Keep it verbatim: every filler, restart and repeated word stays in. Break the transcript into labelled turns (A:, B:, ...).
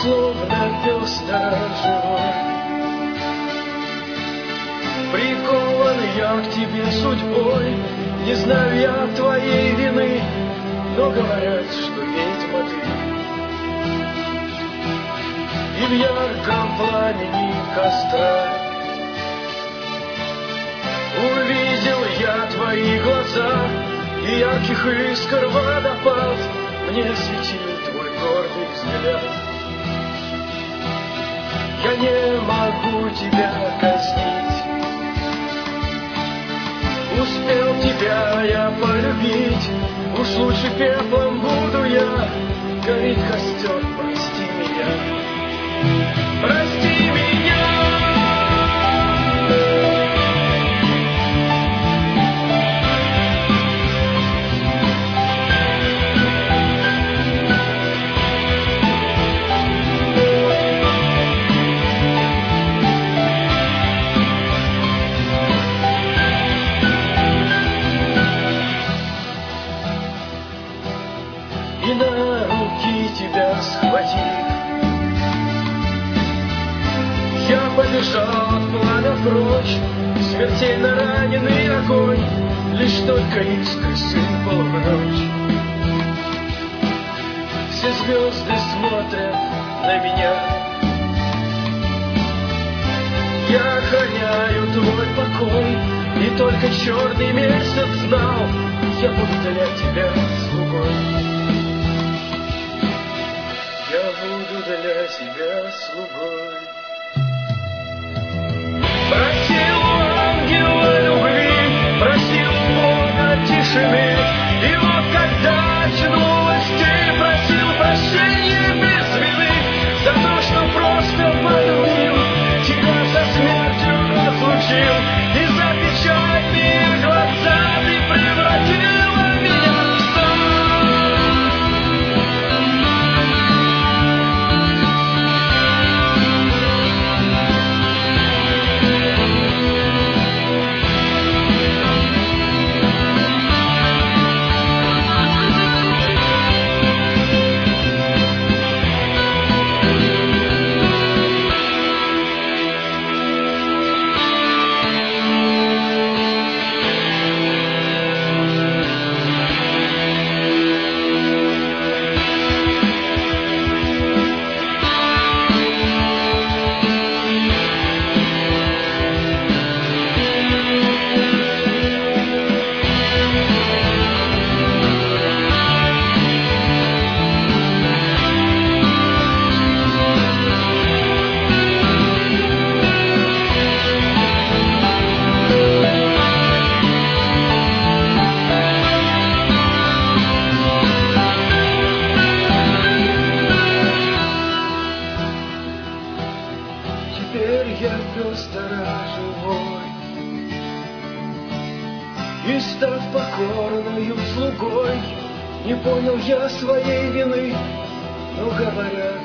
A: словно пес сторожевой. Прикован я к тебе судьбой, не знаю я твоей вины, но говорят, что ведьма ты. И в ярком пламени костра увидел я твои глаза, и ярких искр водопад мне светил твой гордый взгляд. Я не могу тебя казнить, успел тебя я полюбить, уж лучше пеплом буду я гореть костер, прости меня, прости меня. И на руки тебя схватив, я побежал от плана прочь, смертельно раненый огонь, лишь только искры сыпал в ночь. Все звезды смотрят на меня, я охраняю твой покой, и только черный месяц знал, я буду для тебя слугой. Я буду для тебя слугой. Просил у ангела любви, просил у Бога тишины, и вот когда очнулась ты, просил прощения без вины за то, что просто полюбил, тебя со смертью разлучил, и за печальные глаза ты превратила меня в сон. Теперь я пес сторожевой, и став покорною слугой, не понял я своей вины, но говорят,